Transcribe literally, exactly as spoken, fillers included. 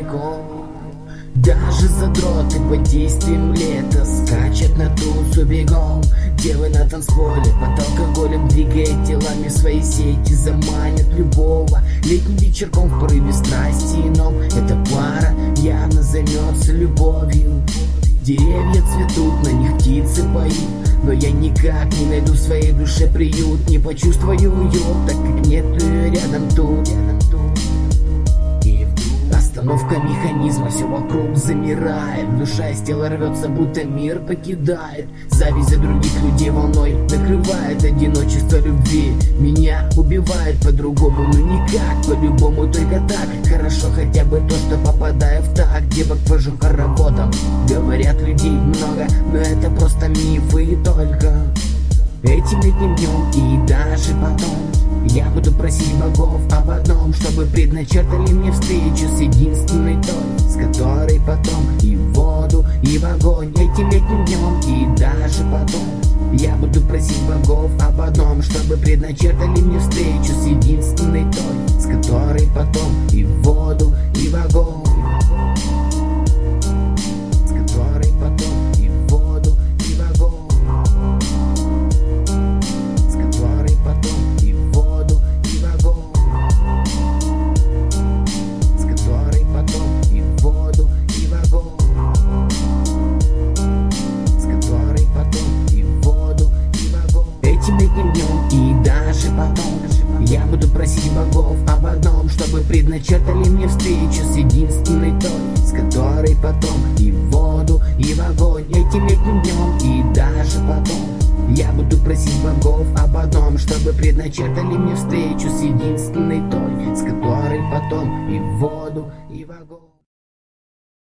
далеко. Даже задроты под действием лета скачет на тусу бегом. Девы на танцполе под алкоголем двигает телами свои сети, заманят любого летним вечерком в порыве страсти ином. Эта пара явно займется любовью. Деревья цветут, на них птицы поют, но я никак не найду в своей душе приют. Не почувствую уют, так как нету ее рядом тут. И вдруг остановка механизма, все вокруг замирает. Душа из тела рвется, будто мир покидает. Зависть за других людей волной накрывает. Одиночество любви меня убивает по-другому, но никак, по-любому только так. Хорошо хотя бы то, что попадаю в так. Девок вожу хороводом, говорят людей много, но это просто мифы и только. Этим летним днем и даже потом я буду просить богов об одном, чтобы предначертали мне встречу с единственной той, с которой потом и в воду, и в огонь. Этим летним днем и даже потом я буду просить богов об одном, чтобы предначертали мне встречу с единственной той, с которой потом и в воду, и в огонь. И даже потом я буду просить богов об одном, чтобы предначертали мне встречу с единственной той, с которой потом и в воду, и в огонь. Этим летним днем и даже потом я буду просить богов об одном, чтобы предначертали мне встречу с единственной той, с которой потом и в воду,